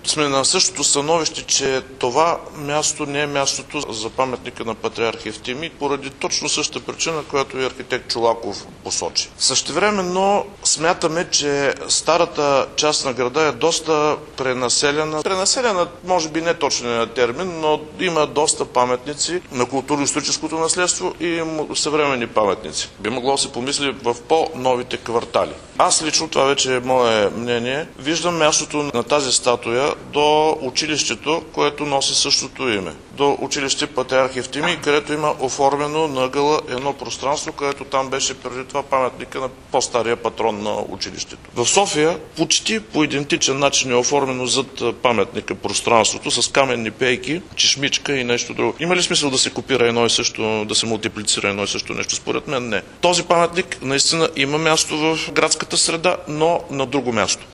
сме на същото становище, че това място не е мястото за паметника на патриарх Евтимий, поради точно същата причина, която и архитект Чолаков посочи. Същевременно смятаме, че старата част на града е доста пренаселена. Пренаселена, може би не точно термин, но има доста паметници на културно-историческото наследство и съвременни паметници. Би могло да се помисли в по-новите квартали. Аз лично, това вече е мое мнение, виждам мястото на тази статуя до училището, което носи същото име. До училище Патриарх Евтимий, където има оформено на ъгъла едно пространство, където там беше преди това паметника на по-стария патрон на училището. В София почти по идентичен начин е оформено зад паметника пространството с каменни пейки, чешмичка и нещо друго. Има ли смисъл да се копира едно и също, да се мултиплицира едно и също нещо? Според мен не. Този паметник наистина има място в градската среда, но на друго място.